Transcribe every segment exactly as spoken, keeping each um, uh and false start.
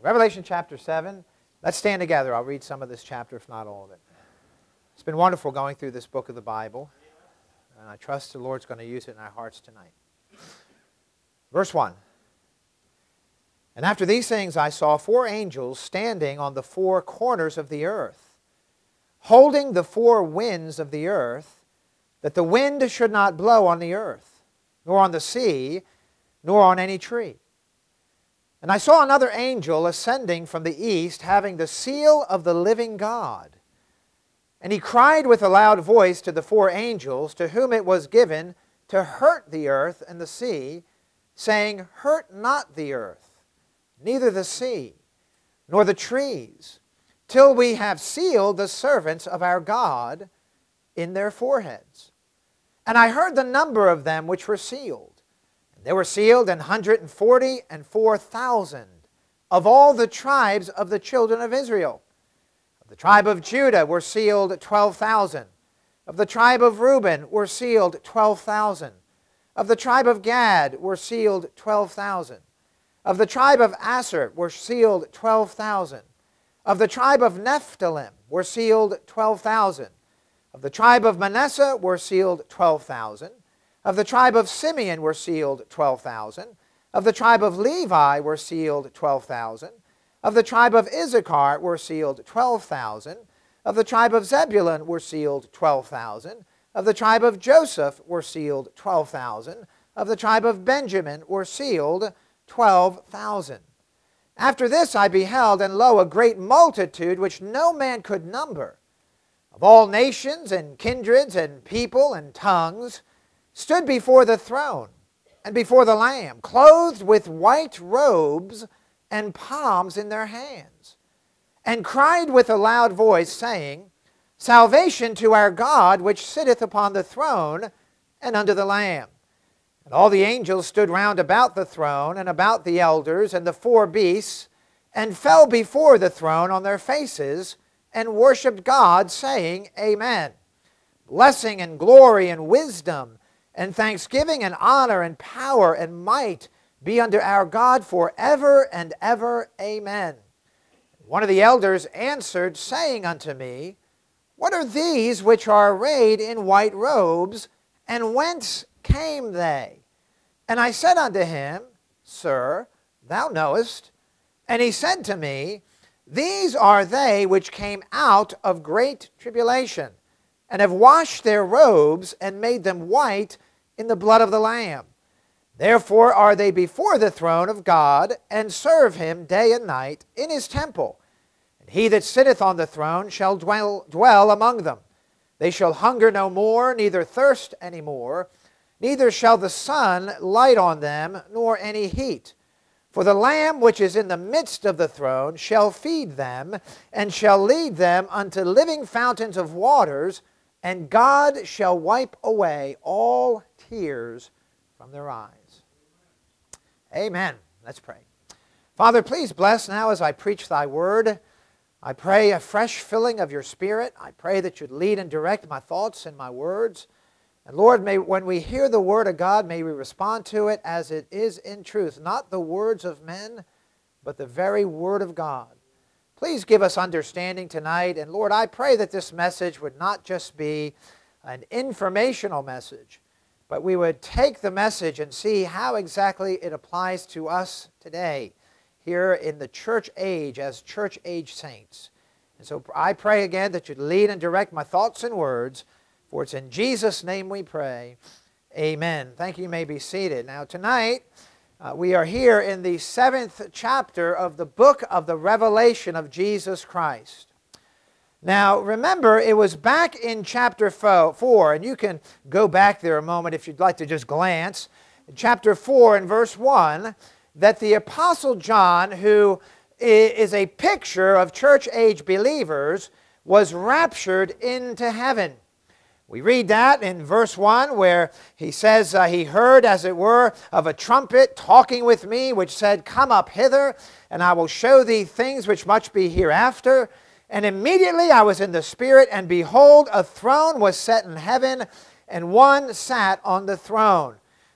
Revelation chapter seven. Let's stand together. I'll read some of this chapter, if not all of it. It's been wonderful going through this book of the Bible, and I trust the Lord's going to use it in our hearts tonight. Verse one. And after these things I saw four angels standing on the four corners of the earth, holding the four winds of the earth, that the wind should not blow on the earth, nor on the sea, nor on any tree. And I saw another angel ascending from the east, having the seal of the living God. And he cried with a loud voice to the four angels, to whom it was given to hurt the earth and the sea, saying, Hurt not the earth, neither the sea, nor the trees, till we have sealed the servants of our God in their foreheads. And I heard the number of them which were sealed. They were sealed an hundred and forty and four thousand of all the tribes of the children of Israel. Of the tribe of Judah were sealed twelve thousand. Of the tribe of Reuben were sealed twelve thousand. Of the tribe of Gad were sealed twelve thousand. Of the tribe of Asher were sealed twelve thousand. Of the tribe of Nephthalim were sealed twelve thousand. Of the tribe of Manasseh were sealed twelve thousand. Of the tribe of Simeon were sealed twelve thousand. Of the tribe of Levi were sealed twelve thousand. Of the tribe of Issachar were sealed twelve thousand. Of the tribe of Zebulun were sealed twelve thousand. Of the tribe of Joseph were sealed twelve thousand. Of the tribe of Benjamin were sealed twelve thousand. After this I beheld, and lo, a great multitude which no man could number, of all nations and kindreds and people and tongues, stood before the throne and before the Lamb, clothed with white robes and palms in their hands, and cried with a loud voice, saying, Salvation to our God, which sitteth upon the throne and unto the Lamb. And all the angels stood round about the throne and about the elders and the four beasts, and fell before the throne on their faces, and worshipped God, saying, Amen. Blessing and glory and wisdom and thanksgiving and honor and power and might be unto our God forever and ever. Amen. One of the elders answered, saying unto me, What are these which are arrayed in white robes, and whence came they? And I said unto him, Sir, thou knowest. And he said to me, These are they which came out of great tribulation, and have washed their robes, and made them white in the blood of the Lamb. Therefore are they before the throne of God, and serve him day and night in his temple. And he that sitteth on the throne shall dwell, dwell among them. They shall hunger no more, neither thirst any more, neither shall the sun light on them, nor any heat. For the Lamb which is in the midst of the throne shall feed them, and shall lead them unto living fountains of waters, and God shall wipe away all tears from their eyes. Amen. Let's pray. Father, please bless now as I preach thy word. I pray a fresh filling of your Spirit. I pray that you'd lead and direct my thoughts and my words. And Lord, may when we hear the word of God, may we respond to it as it is in truth, not the words of men, but the very word of God. Please give us understanding tonight. And Lord, I pray that this message would not just be an informational message, but we would take the message and see how exactly it applies to us today here in the church age as church age saints. And so I pray again that you'd lead and direct my thoughts and words, for it's in Jesus' name we pray. Amen. Thank you. You may be seated. Now tonight, Uh, we are here in the seventh chapter of the book of the Revelation of Jesus Christ. Now, remember, it was back in chapter four, and you can go back there a moment if you'd like to just glance. In chapter four and verse one, that the Apostle John, who is a picture of church-age believers, was raptured into heaven. We read that in verse one where he says, uh, he heard, as it were, of a trumpet talking with me, which said, Come up hither, and I will show thee things which must be hereafter. And immediately I was in the Spirit, and behold, a throne was set in heaven, and one sat on the throne.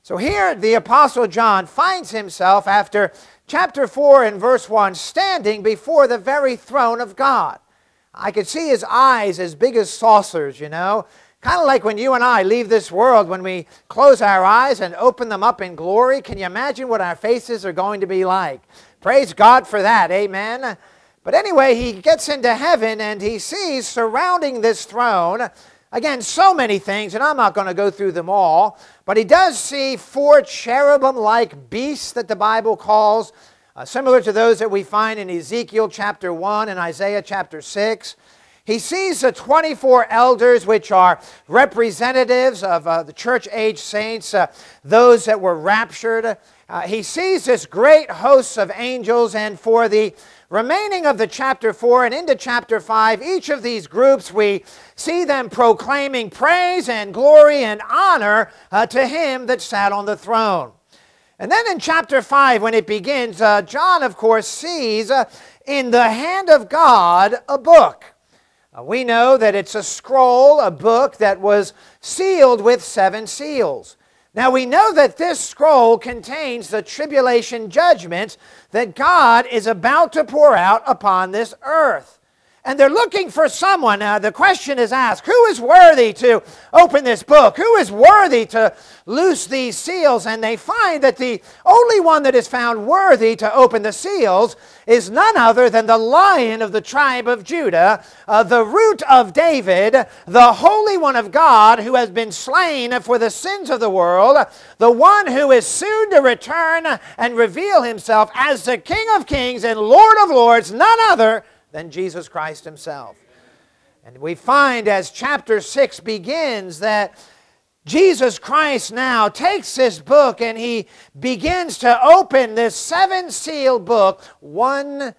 So here the Apostle John finds himself after chapter four and verse one standing before the very throne of God. I could see his eyes as big as saucers, you know. Kind of like when you and I leave this world, when we close our eyes and open them up in glory. Can you imagine what our faces are going to be like? Praise God for that, amen. But anyway, he gets into heaven and he sees surrounding this throne, again, so many things, and I'm not going to go through them all, but he does see four cherubim-like beasts that the Bible calls, uh, similar to those that we find in Ezekiel chapter one and Isaiah chapter six. He sees the twenty-four elders, which are representatives of uh, the church-age saints, uh, those that were raptured. Uh, he sees this great host of angels, and for the remaining of the chapter four and into chapter five, each of these groups, we see them proclaiming praise and glory and honor uh, to him that sat on the throne. And then in chapter five, when it begins, uh, John, of course, sees uh, in the hand of God a book. Uh, we know that it's a scroll, a book that was sealed with seven seals. Now we know that this scroll contains the tribulation judgment that God is about to pour out upon this earth. And they're looking for someone. Now the question is asked, who is worthy to open this book? Who is worthy to loose these seals? And they find that the only one that is found worthy to open the seals is none other than the Lion of the tribe of Judah, uh, the root of David, the Holy One of God, who has been slain for the sins of the world, the one who is soon to return and reveal himself as the King of kings and Lord of lords, none other than Jesus Christ himself. And we find as chapter six begins that Jesus Christ now takes this book and he begins to open this seven-seal book, one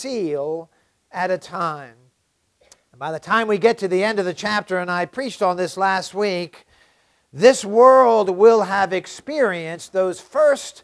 seal at a time. And by the time we get to the end of the chapter, and I preached on this last week, this world will have experienced those first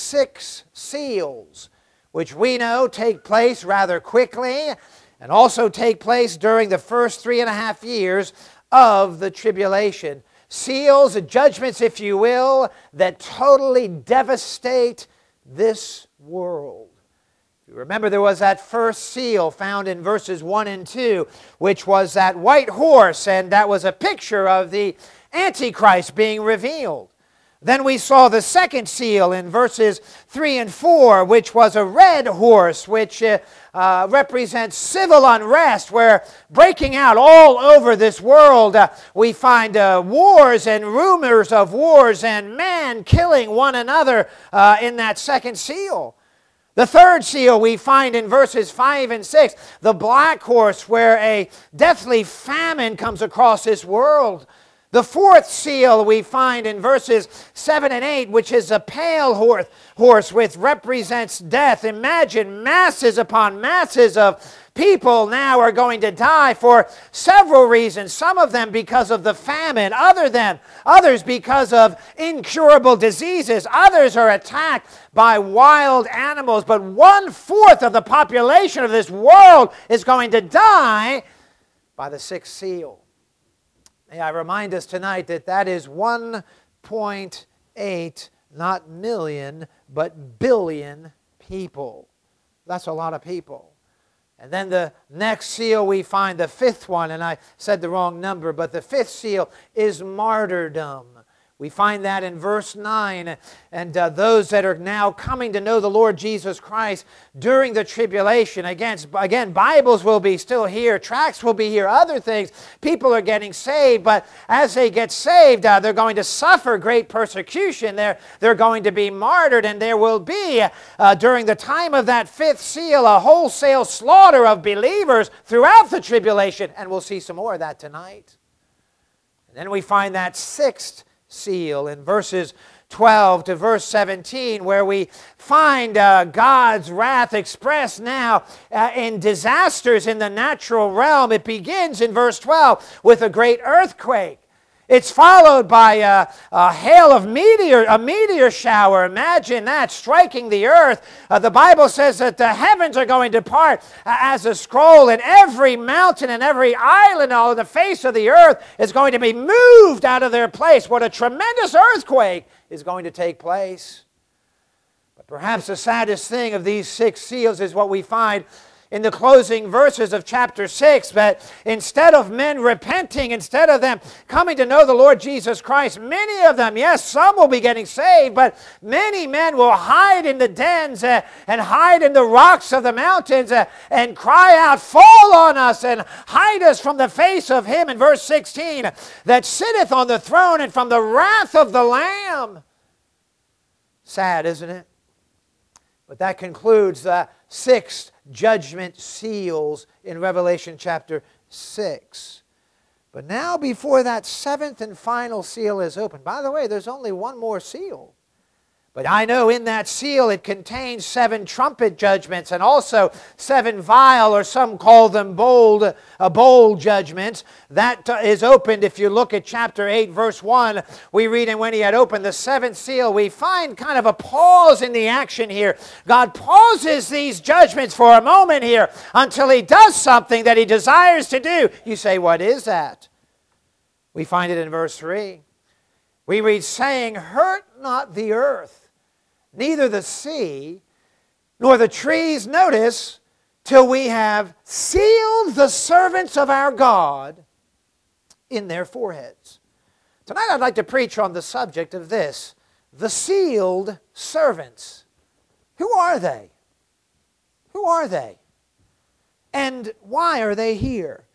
six seals, which we know take place rather quickly and also take place during the first three and a half years of the tribulation. Seals, judgments, if you will, that totally devastate this world. You remember there was that first seal found in verses one and two, which was that white horse, and that was a picture of the Antichrist being revealed. Then we saw the second seal in verses three and four, which was a red horse, which uh, uh, represents civil unrest, where breaking out all over this world, uh, we find uh, wars and rumors of wars and man killing one another uh, in that second seal. The third seal we find in verses five and six, the black horse, where a deathly famine comes across this world. The fourth seal we find in verses seven and eight, which is a pale horse, horse which represents death. Imagine masses upon masses of people now are going to die for several reasons. Some of them because of the famine, other than, others because of incurable diseases. Others are attacked by wild animals. But one-fourth of the population of this world is going to die by the sixth seal. May I remind us tonight that that is one point eight, not million, but billion people. That's a lot of people. And then the next seal we find, the fifth one, and I said the wrong number, but the fifth seal is martyrdom. We find that in verse nine, and uh, those that are now coming to know the Lord Jesus Christ during the tribulation. Again, again, Bibles will be still here, tracts will be here, other things. People are getting saved, but as they get saved, uh, they're going to suffer great persecution. They're, they're going to be martyred, and there will be, uh, during the time of that fifth seal, a wholesale slaughter of believers throughout the tribulation, and we'll see some more of that tonight. And then we find that sixth seal in verses twelve to verse seventeen, where we find uh, God's wrath expressed now uh, in disasters in the natural realm. It begins in verse twelve with a great earthquake. It's followed by a, a hail of meteor, a meteor shower. Imagine that striking the earth. Uh, the Bible says that the heavens are going to part uh, as a scroll, and every mountain and every island on the face of the earth is going to be moved out of their place. What a tremendous earthquake is going to take place. But perhaps the saddest thing of these six seals is what we find in the closing verses of chapter six, that instead of men repenting, instead of them coming to know the Lord Jesus Christ, many of them, yes, some will be getting saved, but many men will hide in the dens uh, and hide in the rocks of the mountains uh, and cry out, fall on us and hide us from the face of him, in verse sixteen, that sitteth on the throne and from the wrath of the Lamb. Sad, isn't it? But that concludes the sixth judgment seals in Revelation chapter six. But now, before that seventh and final seal is opened, by the way, there's only one more seal. But I know in that seal it contains seven trumpet judgments and also seven vial, or some call them bold, uh, bowl judgments. That uh, is opened. If you look at chapter eight, verse one, we read, and when he had opened the seventh seal, we find kind of a pause in the action here. God pauses these judgments for a moment here until he does something that he desires to do. You say, what is that? We find it in verse three. We read, saying, hurt not the earth, neither the sea, nor the trees, notice, till we have sealed the servants of our God in their foreheads. Tonight I'd like to preach on the subject of this, the sealed servants. Who are they? Who are they? And why are they here?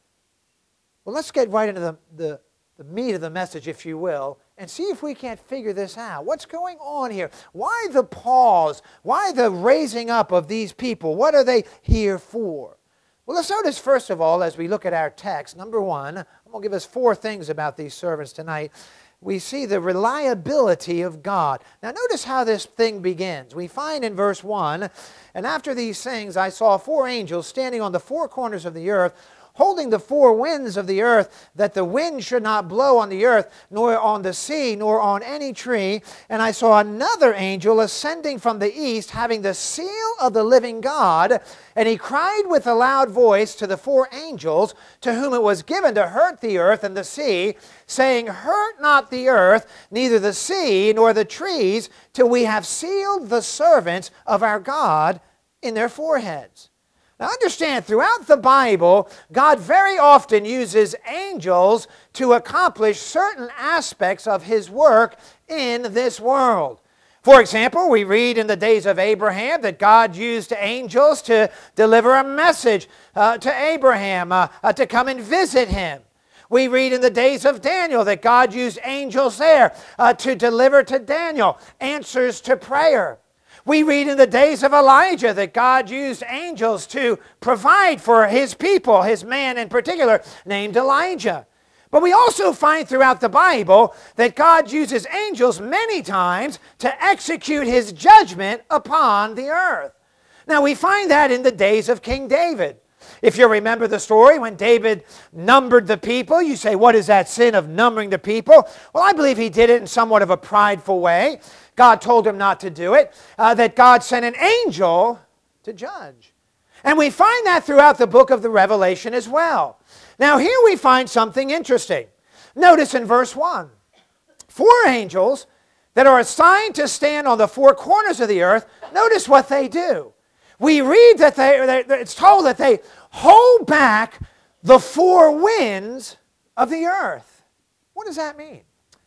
Well, let's get right into the, the, the meat of the message, if you will, and see if we can't figure this out. What's going on here? Why the pause? Why the raising up of these people? What are they here for? Well, let's notice first of all, as we look at our text, number one, I'm going to give us four things about these servants tonight. We see the reliability of God. Now notice how this thing begins. We find in verse one, and after these things I saw four angels standing on the four corners of the earth, holding the four winds of the earth, that the wind should not blow on the earth, nor on the sea, nor on any tree. And I saw another angel ascending from the east, having the seal of the living God. And he cried with a loud voice to the four angels, to whom it was given to hurt the earth and the sea, saying, hurt not the earth, neither the sea, nor the trees, till we have sealed the servants of our God in their foreheads. Now understand, throughout the Bible, God very often uses angels to accomplish certain aspects of his work in this world. For example, we read in the days of Abraham that God used angels to deliver a message uh, to Abraham, uh, uh, to come and visit him. We read in the days of Daniel that God used angels there uh, to deliver to Daniel answers to prayer. We read in the days of Elijah that God used angels to provide for his people, his man in particular, named Elijah. But we also find throughout the Bible that God uses angels many times to execute his judgment upon the earth. Now we find that in the days of King David. If you remember the story, when David numbered the people, you say, what is that sin of numbering the people? Well, I believe he did it in somewhat of a prideful way. God told him not to do it, uh, that God sent an angel to judge. And we find that throughout the book of the Revelation as well. Now here we find something interesting. Notice in verse one, four angels that are assigned to stand on the four corners of the earth, notice what they do. We read that they, they it's told that they hold back the four winds of the earth. What does that mean?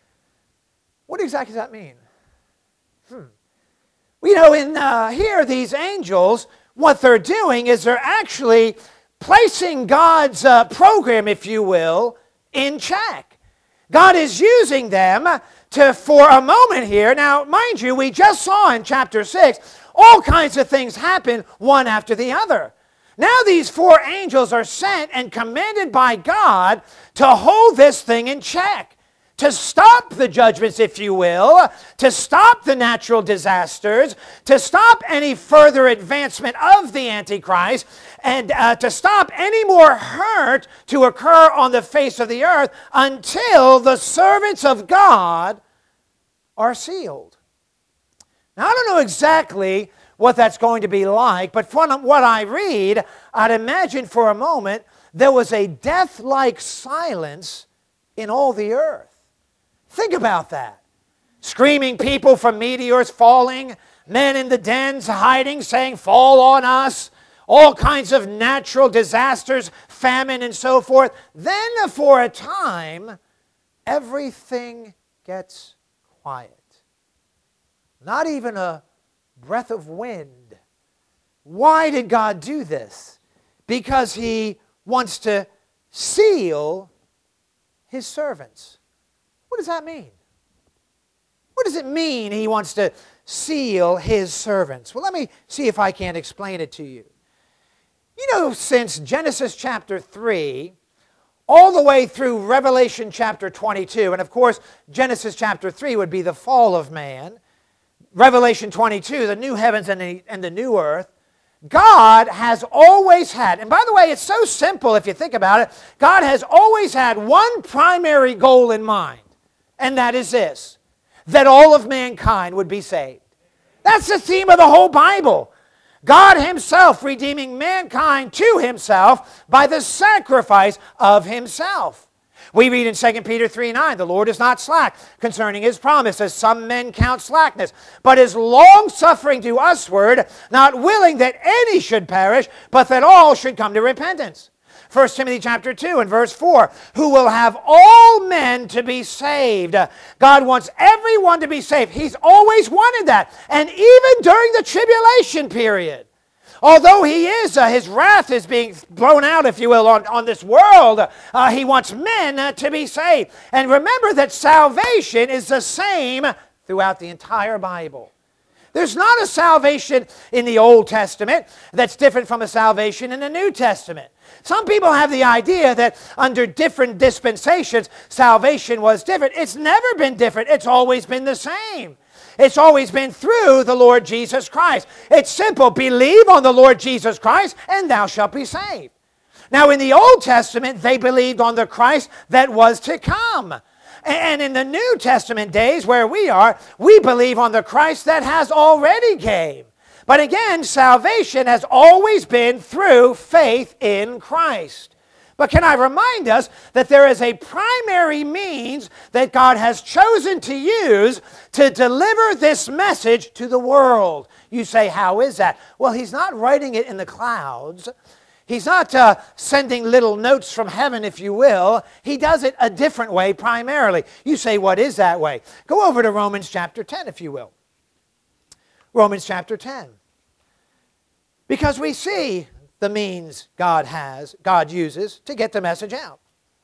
What exactly does that mean? Hmm. You know, in uh, here, these angels, what they're doing is they're actually placing God's uh, program, if you will, in check. God is using them to, for a moment here. Now, mind you, we just saw in chapter six, all kinds of things happen one after the other. Now these four angels are sent and commanded by God to hold this thing in check, to stop the judgments, if you will, to stop the natural disasters, to stop any further advancement of the Antichrist, and uh, to stop any more hurt to occur on the face of the earth until the servants of God are sealed. Now, I don't know exactly what that's going to be like, but from what I read, I'd imagine for a moment there was a death-like silence in all the earth. Think about that. Screaming people from meteors falling, men in the dens hiding, saying, fall on us, all kinds of natural disasters, famine and so forth. Then for a time, everything gets quiet. Not even a breath of wind. Why did God do this? Because He wants to seal His servants. What does that mean? What does it mean He wants to seal His servants? Well, let me see if I can explain it to you. You know, since Genesis chapter three, all the way through Revelation chapter twenty-two, and of course, Genesis chapter three would be the fall of man, Revelation twenty-two, the new heavens and the, and the new earth, God has always had, and by the way, it's so simple if you think about it, God has always had one primary goal in mind, and that is this, that all of mankind would be saved. That's the theme of the whole Bible. God Himself redeeming mankind to Himself by the sacrifice of Himself. We read in Second Peter three nine, the Lord is not slack concerning His promise, as some men count slackness, but is long-suffering to usward, not willing that any should perish, but that all should come to repentance. First Timothy chapter two and verse four, who will have all men to be saved. God wants everyone to be saved. He's always wanted that. And even during the tribulation period, although He is, uh, His wrath is being blown out, if you will, on, on this world, uh, He wants men uh, to be saved. And remember that salvation is the same throughout the entire Bible. There's not a salvation in the Old Testament that's different from a salvation in the New Testament. Some people have the idea that under different dispensations, salvation was different. It's never been different. It's always been the same. It's always been through the Lord Jesus Christ. It's simple. Believe on the Lord Jesus Christ, and thou shalt be saved. Now, in the Old Testament, they believed on the Christ that was to come. And in the New Testament days where we are, we believe on the Christ that has already came. But again, salvation has always been through faith in Christ. But can I remind us that there is a primary means that God has chosen to use to deliver this message to the world? You say, how is that? Well, He's not writing it in the clouds. He's not uh, sending little notes from heaven, if you will. He does it a different way primarily. You say, what is that way? Go over to Romans chapter ten, if you will. Romans chapter ten. Because we see the means God has, God uses to get the message out.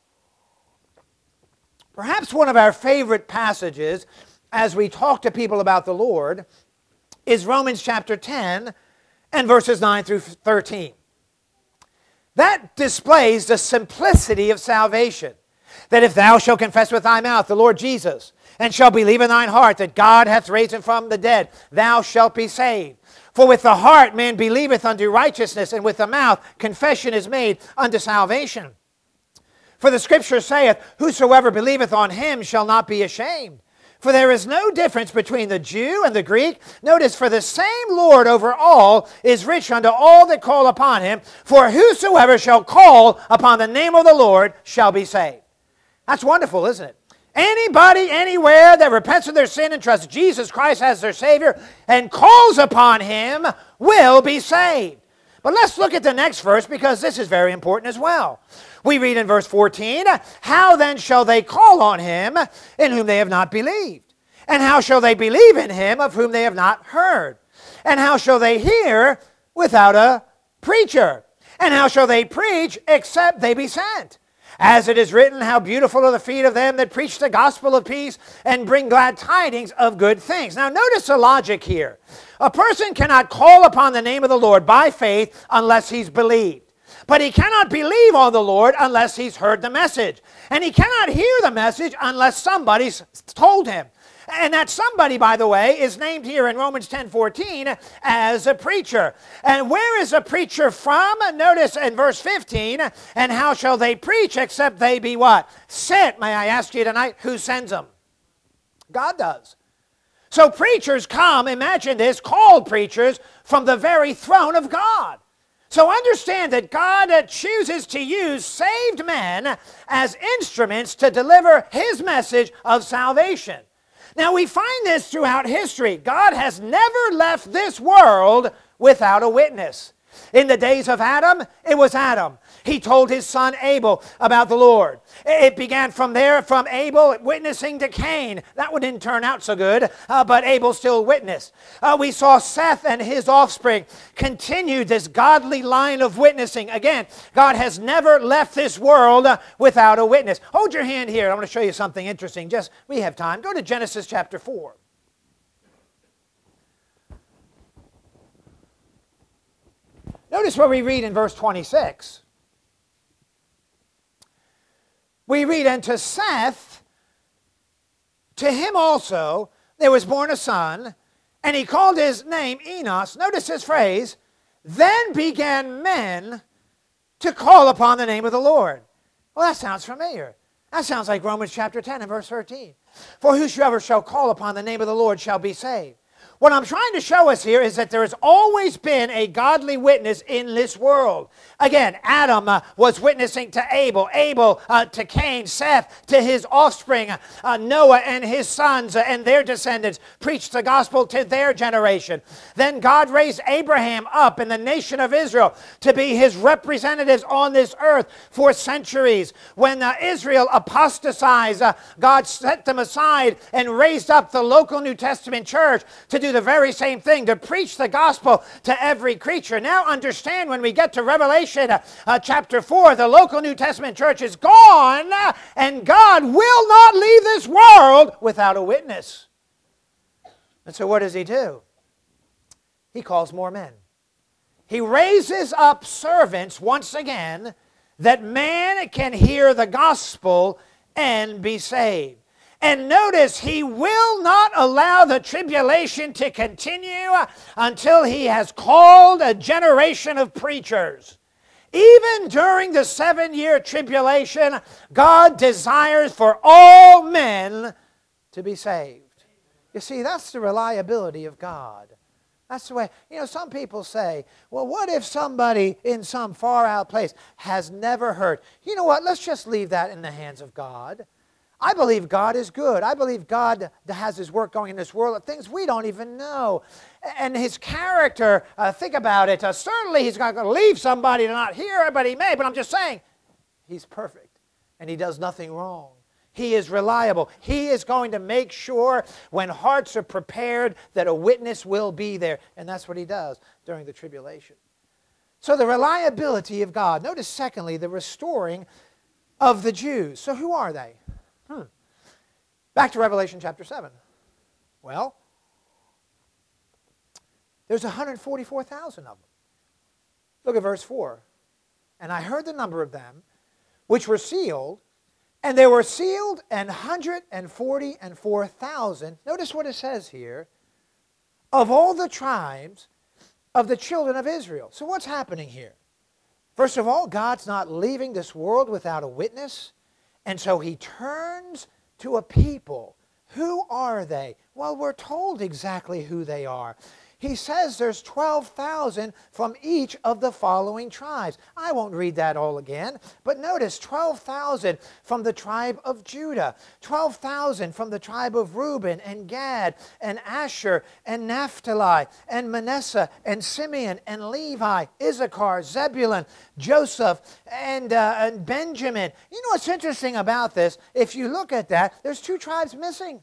Perhaps one of our favorite passages as we talk to people about the Lord is Romans chapter ten and verses nine through thirteen. That displays the simplicity of salvation. That if thou shalt confess with thy mouth the Lord Jesus, and shalt believe in thine heart that God hath raised him from the dead, thou shalt be saved. For with the heart man believeth unto righteousness, and with the mouth confession is made unto salvation. For the Scripture saith, whosoever believeth on Him shall not be ashamed. For there is no difference between the Jew and the Greek. Notice, for the same Lord over all is rich unto all that call upon Him. For whosoever shall call upon the name of the Lord shall be saved. That's wonderful, isn't it? Anybody, anywhere that repents of their sin and trusts Jesus Christ as their Savior and calls upon Him will be saved. But let's look at the next verse, because this is very important as well. We read in verse fourteen, how then shall they call on Him in whom they have not believed? And how shall they believe in Him of whom they have not heard? And how shall they hear without a preacher? And how shall they preach except they be sent? As it is written, how beautiful are the feet of them that preach the gospel of peace and bring glad tidings of good things. Now notice the logic here. A person cannot call upon the name of the Lord by faith unless he's believed. But he cannot believe on the Lord unless he's heard the message. And he cannot hear the message unless somebody's told him. And that somebody, by the way, is named here in Romans ten fourteen as a preacher. And where is a preacher from? Notice in verse fifteen, and how shall they preach except they be what? Sent. May I ask you tonight, who sends them? God does. So preachers come, imagine this, called preachers from the very throne of God. So understand that God chooses to use saved men as instruments to deliver his message of salvation. Now we find this throughout history. God has never left this world without a witness. In the days of Adam, it was Adam. He told his son Abel about the Lord. It began from there, from Abel witnessing to Cain. That one didn't turn out so good, uh, but Abel still witnessed. Uh, we saw Seth and his offspring continued this godly line of witnessing. Again, God has never left this world uh, without a witness. Hold your hand here. I want to show you something interesting. Just, we have time. Go to Genesis chapter four. Notice what we read in verse twenty-six. We read, and to Seth, to him also there was born a son, and he called his name Enos. Notice this phrase, then began men to call upon the name of the Lord. Well, that sounds familiar. That sounds like Romans chapter ten and verse thirteen. For whosoever shall call upon the name of the Lord shall be saved. What I'm trying to show us here is that there has always been a godly witness in this world. Again, Adam uh, was witnessing to Abel, Abel uh, to Cain, Seth to his offspring, uh, Noah and his sons uh, and their descendants preached the gospel to their generation. Then God raised Abraham up in the nation of Israel to be his representatives on this earth for centuries. When uh, Israel apostatized, uh, God set them aside and raised up the local New Testament church to do the very same thing, to preach the gospel to every creature. Now understand, when we get to Revelation uh, uh, chapter four, the local New Testament church is gone, uh, and God will not leave this world without a witness. And so what does he do? He calls more men. He raises up servants once again, that man can hear the gospel and be saved. And notice, he will not allow the tribulation to continue until he has called a generation of preachers. Even during the seven-year tribulation, God desires for all men to be saved. You see, that's the reliability of God. That's the way, you know, some people say, well, what if somebody in some far-out place has never heard? You know what, let's just leave that in the hands of God. I believe God is good. I believe God has his work going in this world, things we don't even know. And his character, uh, think about it, uh, certainly he's not going to leave somebody to not hear, but he may. But I'm just saying, he's perfect, and he does nothing wrong. He is reliable. He is going to make sure when hearts are prepared that a witness will be there. And that's what he does during the tribulation. So the reliability of God. Notice, secondly, the restoring of the Jews. So who are they? Hmm. Back to Revelation chapter seven. Well, there's one hundred forty-four thousand of them. Look at verse four. And I heard the number of them which were sealed, and they were sealed an one hundred forty-four thousand. Notice what it says here. Of all the tribes of the children of Israel. So what's happening here? First of all, God's not leaving this world without a witness. And so he turns to a people. Who are they? Well, we're told exactly who they are. He says there's twelve thousand from each of the following tribes. I won't read that all again, but notice twelve thousand from the tribe of Judah, twelve thousand from the tribe of Reuben and Gad and Asher and Naphtali and Manasseh and Simeon and Levi, Issachar, Zebulun, Joseph, and, uh, and Benjamin. You know what's interesting about this? If you look at that, there's two tribes missing.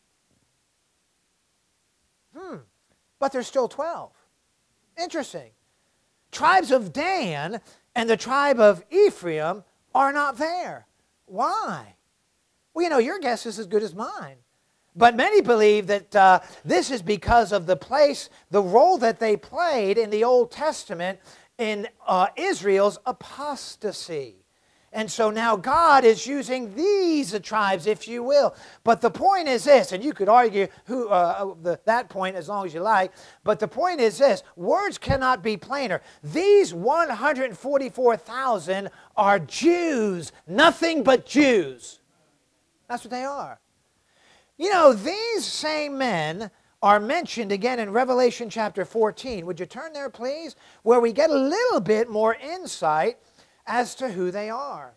Hmm. But there's still twelve. Interesting. Tribes of Dan and the tribe of Ephraim are not there. Why? Well, you know, your guess is as good as mine. But many believe that uh, this is because of the place, the role that they played in the Old Testament in uh, Israel's apostasy. And so now God is using these tribes, if you will. But the point is this, and you could argue who, uh, the, that point as long as you like, but the point is this, words cannot be plainer. These one hundred forty-four thousand are Jews, nothing but Jews. That's what they are. You know, these same men are mentioned again in Revelation chapter fourteen. Would you turn there, please? Where we get a little bit more insight as to who they are.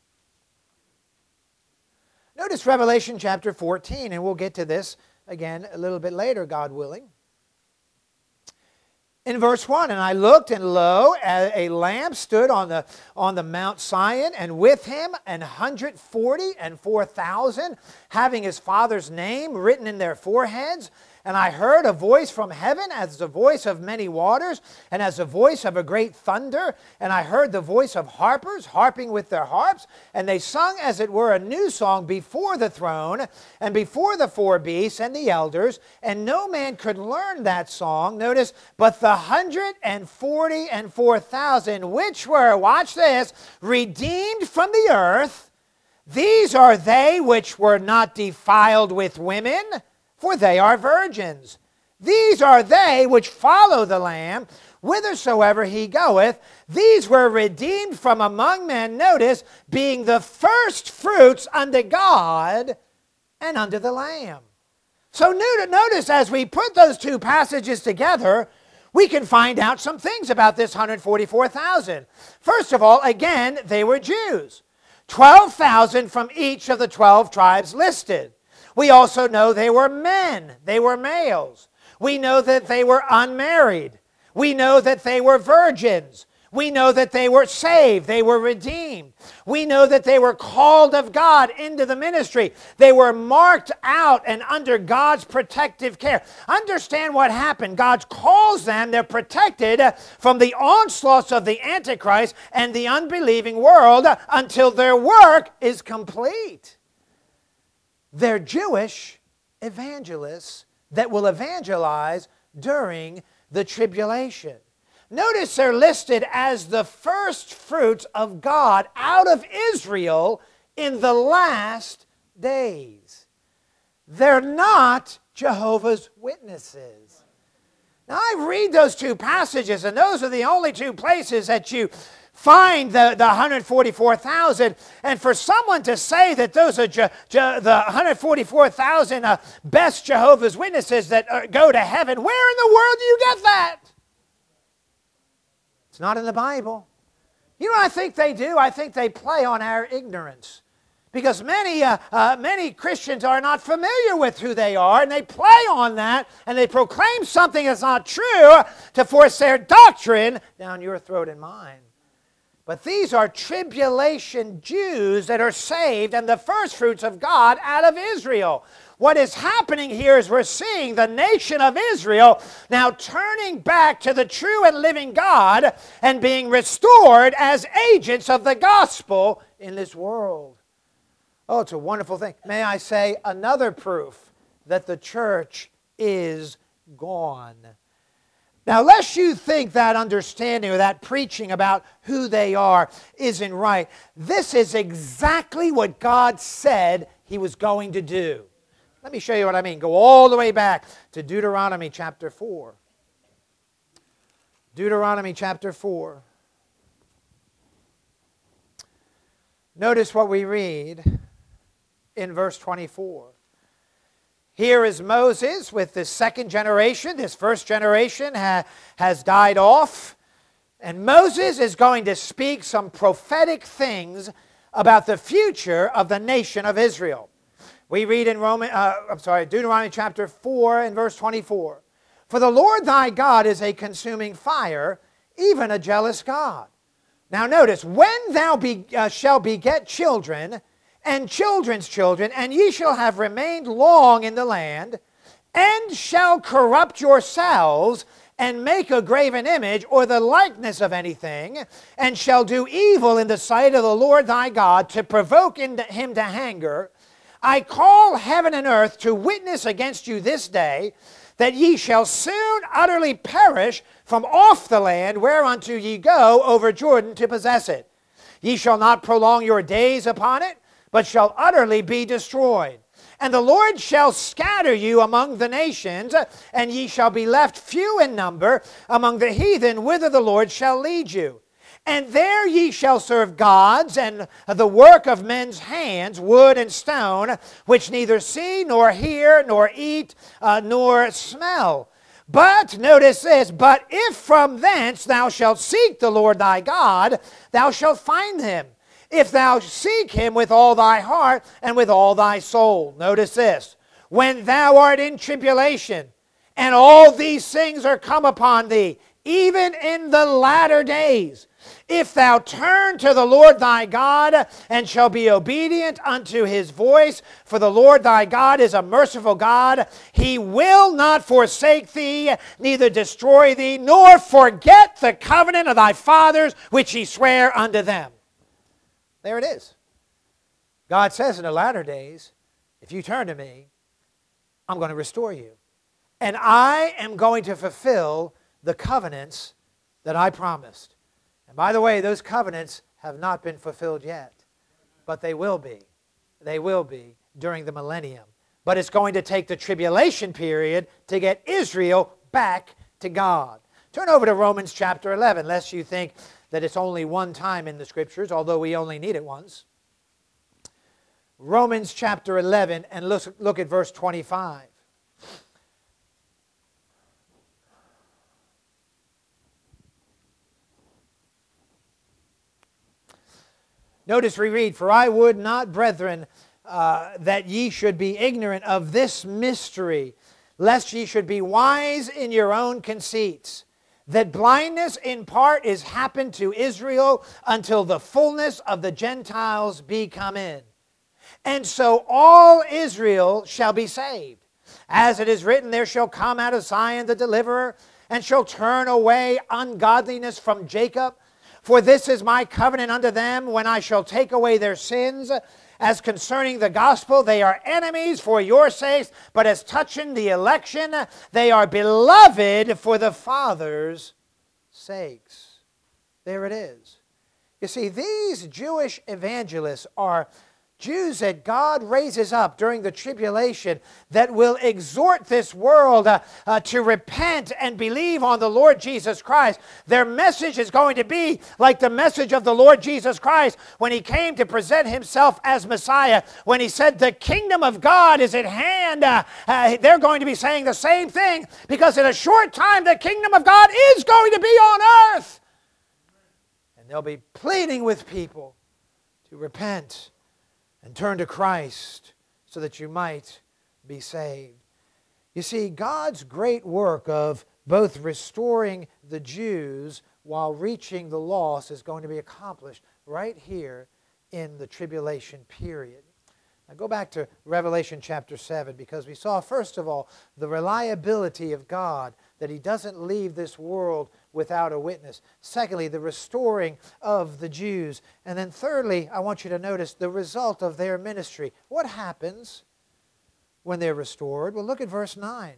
Notice Revelation chapter fourteen, and we'll get to this again a little bit later, God willing. In verse one, and I looked, and lo, a, a lamb stood on the, on the Mount Sion, and with him an hundred forty and four thousand, having his Father's name written in their foreheads. And I heard a voice from heaven as the voice of many waters, and as the voice of a great thunder. And I heard the voice of harpers harping with their harps, and they sung as it were a new song before the throne, and before the four beasts and the elders. And no man could learn that song, notice, but the hundred and forty and four thousand, which were, watch this, redeemed from the earth. These are they which were not defiled with women, for they are virgins. These are they which follow the Lamb, whithersoever he goeth. These were redeemed from among men, notice, being the first fruits unto God and unto the Lamb. So notice, as we put those two passages together, we can find out some things about this one hundred forty-four thousand. First of all, again, they were Jews. twelve thousand from each of the twelve tribes listed. We also know they were men. They were males. We know that they were unmarried. We know that they were virgins. We know that they were saved. They were redeemed. We know that they were called of God into the ministry. They were marked out and under God's protective care. Understand what happened. God calls them. They're protected from the onslaughts of the Antichrist and the unbelieving world until their work is complete. They're Jewish evangelists that will evangelize during the tribulation. Notice they're listed as the first fruits of God out of Israel in the last days. They're not Jehovah's Witnesses. Now I read those two passages, and those are the only two places that you find the, the one hundred forty-four thousand, and for someone to say that those are Je, Je, the one hundred forty-four thousand uh, best Jehovah's Witnesses that uh, go to heaven, where in the world do you get that? It's not in the Bible. You know what I think they do? I think they play on our ignorance. Because many, uh, uh, many Christians are not familiar with who they are, and they play on that, and they proclaim something that's not true to force their doctrine down your throat and mine. But these are tribulation Jews that are saved and the first fruits of God out of Israel. What is happening here is we're seeing the nation of Israel now turning back to the true and living God and being restored as agents of the gospel in this world. Oh, it's a wonderful thing. May I say another proof that the church is gone. Now, lest you think that understanding or that preaching about who they are isn't right, this is exactly what God said he was going to do. Let me show you what I mean. Go all the way back to Deuteronomy chapter four. Deuteronomy chapter four. Notice what we read in verse twenty-four. Here is Moses with the second generation. This first generation ha has died off. And Moses is going to speak some prophetic things about the future of the nation of Israel. We read in Roman, uh, I'm sorry, Deuteronomy chapter four and verse twenty-four. For the Lord thy God is a consuming fire, even a jealous God. Now notice, when thou be, uh, shall beget children, and children's children, and ye shall have remained long in the land, and shall corrupt yourselves, and make a graven image, or the likeness of anything, and shall do evil in the sight of the Lord thy God, to provoke him to anger, I call heaven and earth to witness against you this day, that ye shall soon utterly perish from off the land whereunto ye go over Jordan to possess it. Ye shall not prolong your days upon it, but shall utterly be destroyed. And the Lord shall scatter you among the nations, and ye shall be left few in number among the heathen, whither the Lord shall lead you. And there ye shall serve gods, and the work of men's hands, wood and stone, which neither see, nor hear, nor eat, uh, nor smell. But, notice this, but if from thence thou shalt seek the Lord thy God, thou shalt find him, if thou seek him with all thy heart and with all thy soul. Notice this, when thou art in tribulation, and all these things are come upon thee, even in the latter days, if thou turn to the Lord thy God, and shall be obedient unto his voice, for the Lord thy God is a merciful God, he will not forsake thee, neither destroy thee, nor forget the covenant of thy fathers, which he sware unto them. There it is. God says in the latter days, if you turn to me, I'm going to restore you. And I am going to fulfill the covenants that I promised. And by the way, those covenants have not been fulfilled yet. But they will be. They will be during the millennium. But it's going to take the tribulation period to get Israel back to God. Turn over to Romans chapter eleven, lest you think that it's only one time in the Scriptures, although we only need it once. Romans chapter eleven, and look, look at verse twenty-five. Notice we read, For I would not, brethren, uh, that ye should be ignorant of this mystery, lest ye should be wise in your own conceits, that blindness in part is happened to Israel until the fullness of the Gentiles be come in. And so all Israel shall be saved. As it is written, there shall come out of Zion the deliverer, and shall turn away ungodliness from Jacob. For this is my covenant unto them, when I shall take away their sins. As concerning the gospel, they are enemies for your sakes, but as touching the election, they are beloved for the Father's sakes. There it is. You see, these Jewish evangelists are Jews that God raises up during the tribulation that will exhort this world uh, uh, to repent and believe on the Lord Jesus Christ. Their message is going to be like the message of the Lord Jesus Christ when he came to present himself as Messiah. When he said the kingdom of God is at hand, uh, uh, they're going to be saying the same thing, because in a short time the kingdom of God is going to be on earth. And they'll be pleading with people to repent and turn to Christ so that you might be saved. You see, God's great work of both restoring the Jews while reaching the lost is going to be accomplished right here in the tribulation period. Now go back to Revelation chapter seven, because we saw, first of all, the reliability of God, that he doesn't leave this world without a witness. Secondly, the restoring of the Jews. And then thirdly, I want you to notice the result of their ministry. What happens when they're restored? Well, look at verse nine.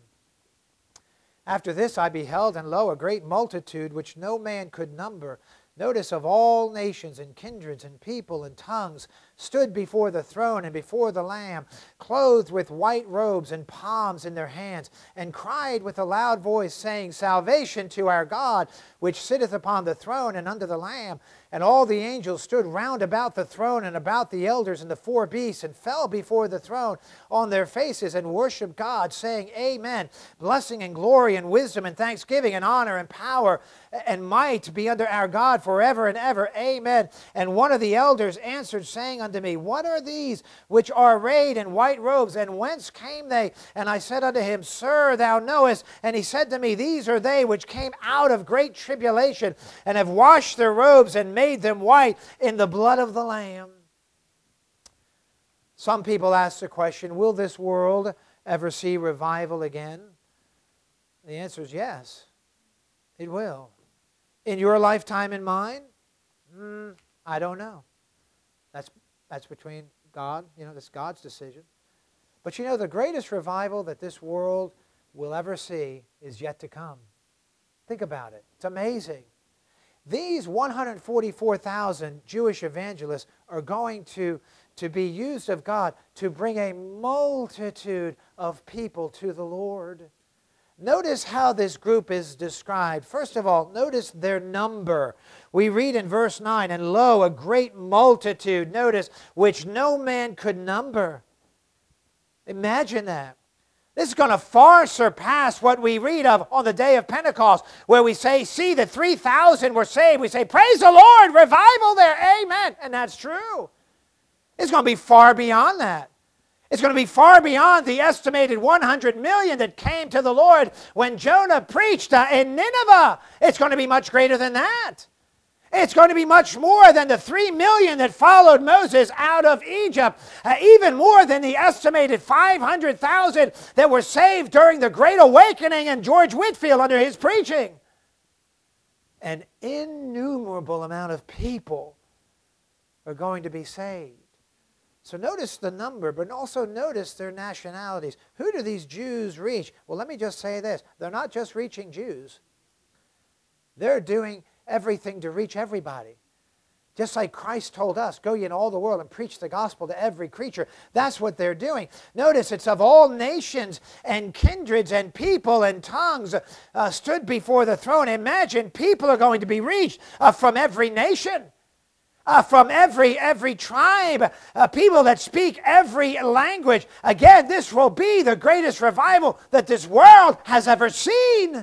After this I beheld, and lo, a great multitude which no man could number. Notice, of all nations and kindreds and people and tongues, stood before the throne and before the Lamb, clothed with white robes and palms in their hands, and cried with a loud voice, saying, Salvation to our God, which sitteth upon the throne and unto the Lamb. And all the angels stood round about the throne and about the elders and the four beasts, and fell before the throne on their faces, and worshipped God, saying, Amen. Blessing and glory and wisdom and thanksgiving and honor and power and might be unto our God forever and ever. Amen. And one of the elders answered, saying unto me, What are these which are arrayed in white robes, and whence came they? And I said unto him, Sir, thou knowest. And he said to me, These are they which came out of great tribulation, and have washed their robes, and made them white in the blood of the Lamb. Some people ask the question, will this world ever see revival again? The answer is yes, it will. In your lifetime and mine? Mm, I don't know. That's, that's between God, you know, that's God's decision. But you know, the greatest revival that this world we'll ever see is yet to come. Think about it. It's amazing. These one hundred forty-four thousand Jewish evangelists are going to, to be used of God to bring a multitude of people to the Lord. Notice how this group is described. First of all, notice their number. We read in verse nine, and lo, a great multitude, notice, which no man could number. Imagine that. This is going to far surpass what we read of on the day of Pentecost, where we say, see, the three thousand were saved. We say, praise the Lord, revival there, amen. And that's true. It's going to be far beyond that. It's going to be far beyond the estimated one hundred million that came to the Lord when Jonah preached uh, in Nineveh. It's going to be much greater than that. It's going to be much more than the three million that followed Moses out of Egypt. Uh, even more than the estimated five hundred thousand that were saved during the Great Awakening and George Whitefield under his preaching. An innumerable amount of people are going to be saved. So notice the number, but also notice their nationalities. Who do these Jews reach? Well, let me just say this. They're not just reaching Jews. They're doing everything to reach everybody. Just like Christ told us, go ye in all the world and preach the gospel to every creature. That's what they're doing. Notice it's of all nations and kindreds and people and tongues uh, stood before the throne. Imagine people are going to be reached uh, from every nation. Uh, from every every tribe, uh, people that speak every language. Again, this will be the greatest revival that this world has ever seen.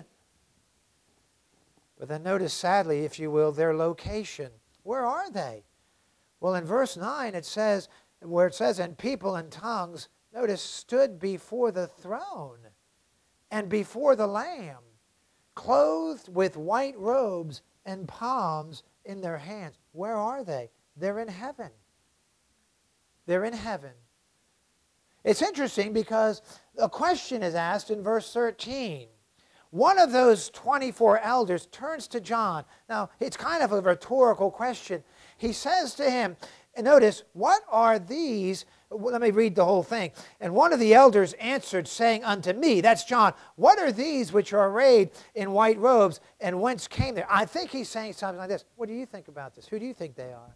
But then notice, sadly, if you will, their location. Where are they? Well, in verse nine it says, where it says, and people and tongues, notice, stood before the throne and before the Lamb, clothed with white robes and palms in their hands. Where are they? They're in heaven. They're in heaven. It's interesting because a question is asked in verse thirteen. One of those twenty-four elders turns to John. Now, it's kind of a rhetorical question. He says to him, and notice, what are these? Well, let me read the whole thing. And one of the elders answered, saying unto me, that's John, what are these which are arrayed in white robes, and whence came they? I think he's saying something like this. What do you think about this? Who do you think they are?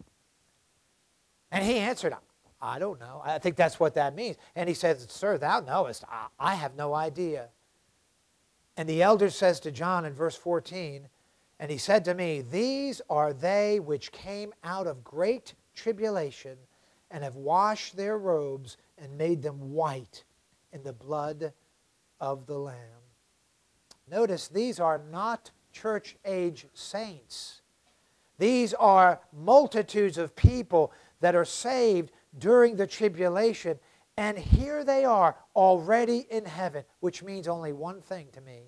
And he answered, I don't know. I think that's what that means. And he says, sir, thou knowest. I, I have no idea. And the elder says to John in verse fourteen, and he said to me, these are they which came out of great tribulation, and have washed their robes and made them white in the blood of the Lamb. Notice, these are not church-age saints. These are multitudes of people that are saved during the tribulation, and here they are already in heaven, which means only one thing to me.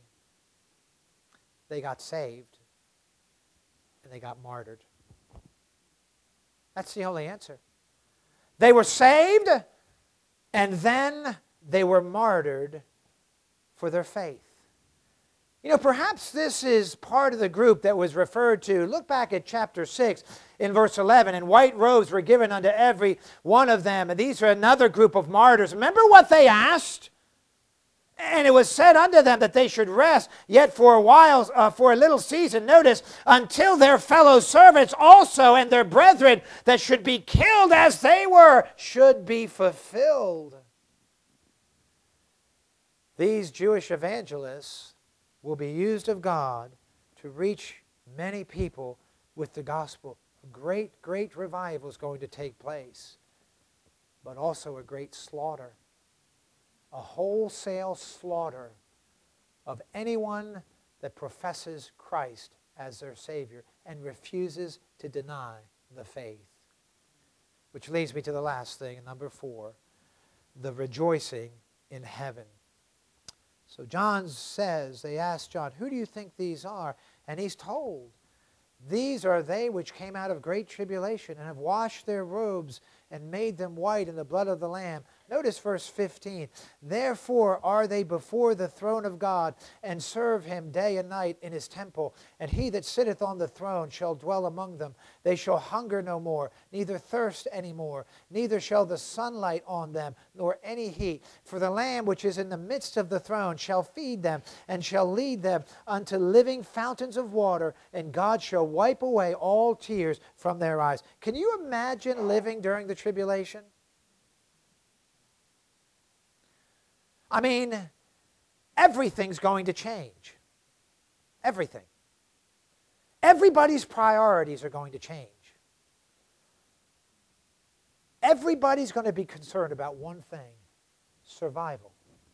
They got saved, and they got martyred. That's the only answer. They were saved, and then they were martyred for their faith. You know, perhaps this is part of the group that was referred to. Look back at chapter six in verse eleven. And white robes were given unto every one of them. And these are another group of martyrs. Remember what they asked? And it was said unto them that they should rest yet for a while, uh, for a little season, notice, until their fellow servants also and their brethren that should be killed as they were should be fulfilled. These Jewish evangelists will be used of God to reach many people with the gospel. A great, great revival is going to take place, but also a great slaughter. A wholesale slaughter of anyone that professes Christ as their Savior and refuses to deny the faith. Which leads me to the last thing, number four, the rejoicing in heaven. So John says, they asked John, who do you think these are? And he's told, these are they which came out of great tribulation and have washed their robes and made them white in the blood of the Lamb. Notice verse fifteen. Therefore are they before the throne of God, and serve him day and night in his temple. And he that sitteth on the throne shall dwell among them. They shall hunger no more, neither thirst any more, neither shall the sunlight on them, nor any heat. For the Lamb which is in the midst of the throne shall feed them, and shall lead them unto living fountains of water, and God shall wipe away all tears from their eyes. Can you imagine living during the tribulation? I mean, everything's going to change. Everything. Everybody's priorities are going to change. Everybody's going to be concerned about one thing: survival.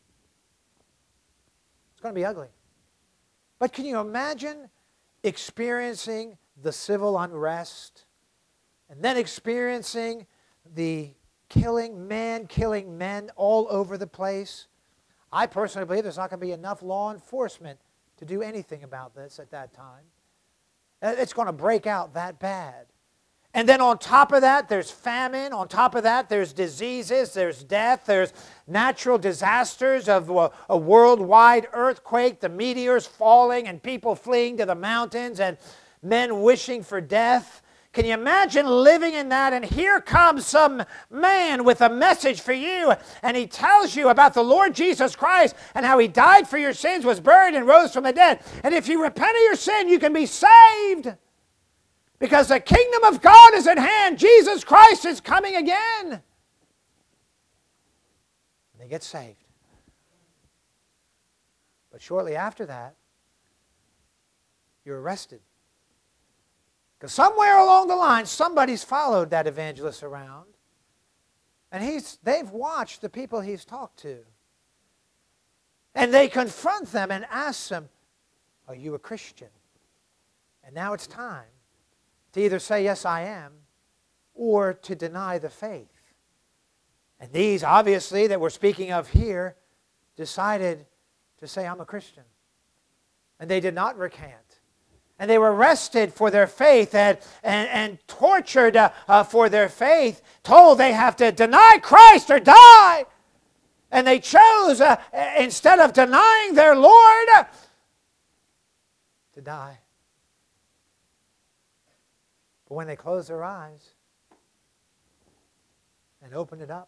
It's going to be ugly. But can you imagine experiencing the civil unrest and then experiencing the killing, man killing men all over the place? I personally believe there's not going to be enough law enforcement to do anything about this at that time. It's going to break out that bad. And then on top of that, there's famine. On top of that, there's diseases, there's death, there's natural disasters of a, a worldwide earthquake, the meteors falling and people fleeing to the mountains and men wishing for death. Can you imagine living in that? And here comes some man with a message for you, and he tells you about the Lord Jesus Christ and how he died for your sins, was buried, and rose from the dead. And if you repent of your sin, you can be saved, because the kingdom of God is at hand. Jesus Christ is coming again. And they get saved. But shortly after that, you're arrested. Because somewhere along the line, somebody's followed that evangelist around. And he's, they've watched the people he's talked to. And they confront them and ask them, are you a Christian? And now it's time to either say, yes, I am, or to deny the faith. And these, obviously, that we're speaking of here, decided to say, I'm a Christian. And they did not recant. And they were arrested for their faith and, and, and tortured uh, uh, for their faith, told they have to deny Christ or die. And they chose, uh, instead of denying their Lord, uh, to die. But when they closed their eyes and opened it up,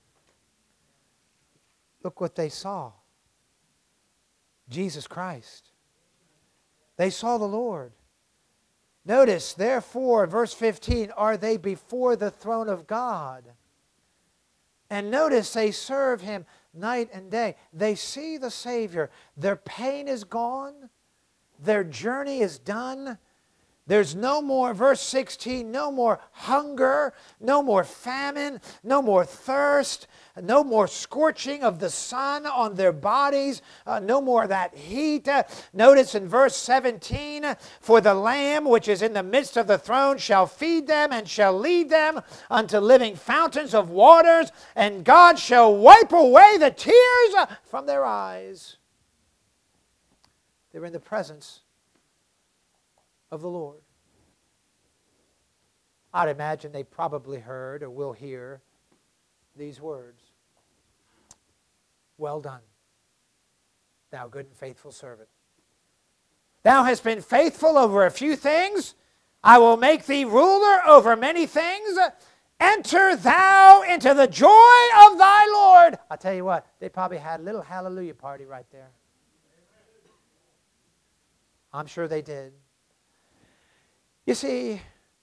look what they saw. Jesus Christ. They saw the Lord. Notice, therefore, verse fifteen, are they before the throne of God? And notice, they serve him night and day. They see the Savior. Their pain is gone. Their journey is done. There's no more, verse sixteen, no more hunger, no more famine, no more thirst, no more scorching of the sun on their bodies, uh, no more of that heat. Uh, notice in verse seventeen, for the Lamb which is in the midst of the throne shall feed them and shall lead them unto living fountains of waters, and God shall wipe away the tears from their eyes. They're in the presence of the Lord. I'd imagine they probably heard or will hear these words. Well done, thou good and faithful servant. Thou hast been faithful over a few things. I will make thee ruler over many things. Enter thou into the joy of thy Lord. I'll tell you what, they probably had a little hallelujah party right there. I'm sure they did. You see,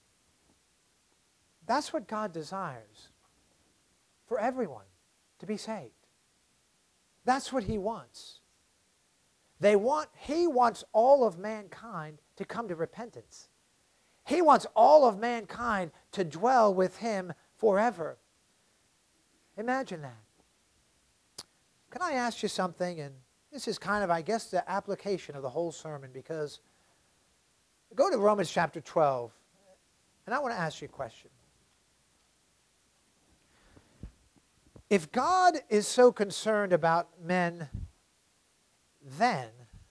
that's what God desires for everyone, to be saved. That's what he wants. They want, he wants all of mankind to come to repentance. He wants all of mankind to dwell with him forever. Imagine that. Can I ask you something? And this is kind of, I guess, the application of the whole sermon, because go to Romans chapter twelve, and I want to ask you a question. If God is so concerned about men then,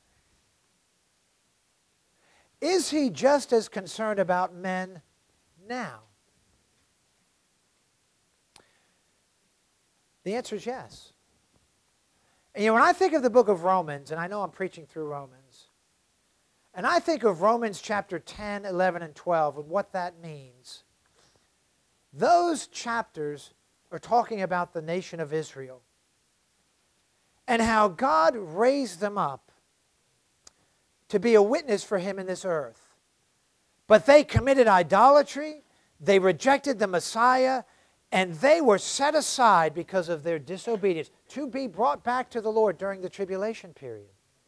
is he just as concerned about men now? The answer is yes. And you know, when I think of the book of Romans, and I know I'm preaching through Romans, and I think of Romans chapter ten, eleven, and twelve, and what that means, those chapters are talking about the nation of Israel and how God raised them up to be a witness for Him in this earth. But they committed idolatry, they rejected the Messiah, and they were set aside because of their disobedience to be brought back to the Lord during the tribulation period.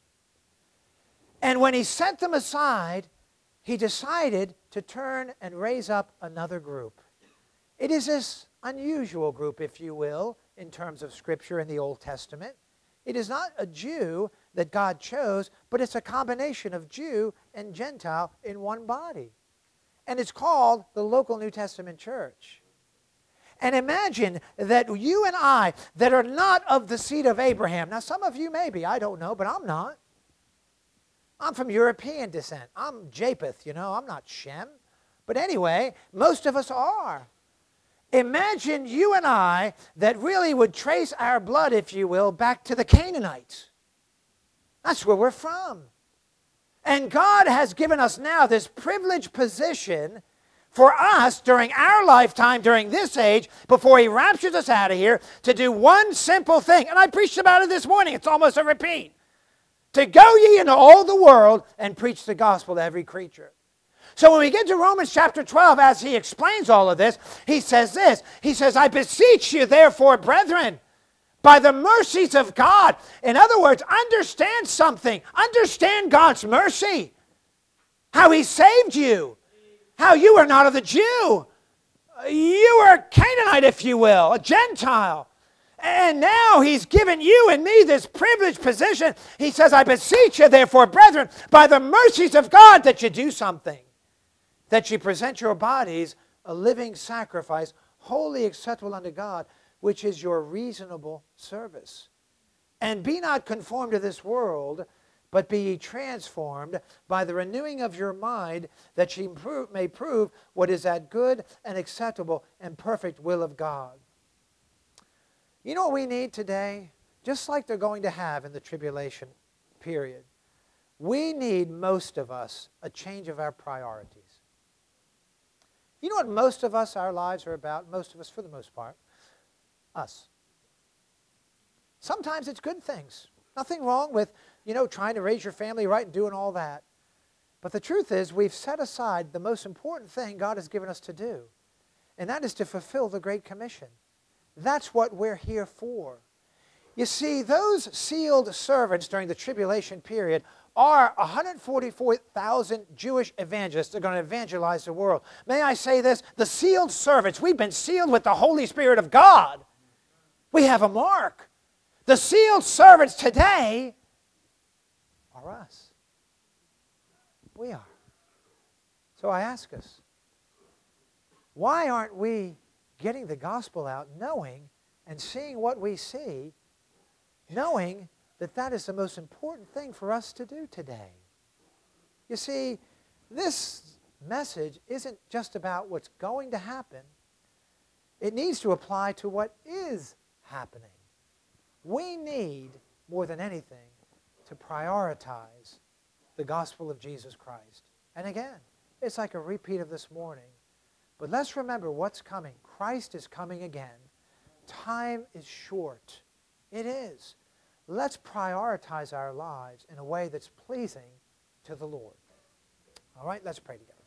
And when He sent them aside, He decided to turn and raise up another group. It is this unusual group, if you will, in terms of Scripture in the Old Testament. It is not a Jew that God chose, but it's a combination of Jew and Gentile in one body. And it's called the local New Testament church. And imagine that you and I, that are not of the seed of Abraham. Now, some of you may be, I don't know, but I'm not. I'm from European descent. I'm Japheth, you know, I'm not Shem. But anyway, most of us are. Imagine you and I that really would trace our blood, if you will, back to the Canaanites. That's where we're from. And God has given us now this privileged position for us during our lifetime, during this age, before He raptures us out of here, to do one simple thing. And I preached about it this morning. It's almost a repeat. To go ye into all the world and preach the gospel to every creature. So when we get to Romans chapter twelve, as he explains all of this, he says this. He says, I beseech you therefore, brethren, by the mercies of God. In other words, understand something. Understand God's mercy. How He saved you. How you are not of the Jew. You are a Canaanite, if you will, a Gentile. And now He's given you and me this privileged position. He says, I beseech you therefore, brethren, by the mercies of God, that you do something. That you present your bodies a living sacrifice, wholly acceptable unto God, which is your reasonable service. And be not conformed to this world, but be ye transformed by the renewing of your mind, that ye may prove what is that good and acceptable and perfect will of God. You know what we need today? Just like they're going to have in the tribulation period. We need, most of us, a change of our priorities. You know what most of us, our lives are about? Most of us, for the most part. Us. Sometimes it's good things. Nothing wrong with, you know, trying to raise your family right and doing all that. But the truth is, we've set aside the most important thing God has given us to do. And that is to fulfill the Great Commission. That's what we're here for. You see, those sealed servants during the tribulation period are one hundred forty-four thousand Jewish evangelists that are going to evangelize the world. May I say this? The sealed servants, we've been sealed with the Holy Spirit of God. We have a mark. The sealed servants today are us. We are. So I ask us, why aren't we getting the gospel out, knowing and seeing what we see, knowing that that is the most important thing for us to do today? You see, this message isn't just about what's going to happen. It needs to apply to what is happening. We need, more than anything, to prioritize the gospel of Jesus Christ. And again, it's like a repeat of this morning. But let's remember what's coming. Christ is coming again. Time is short. It is. Let's prioritize our lives in a way that's pleasing to the Lord. All right, let's pray together.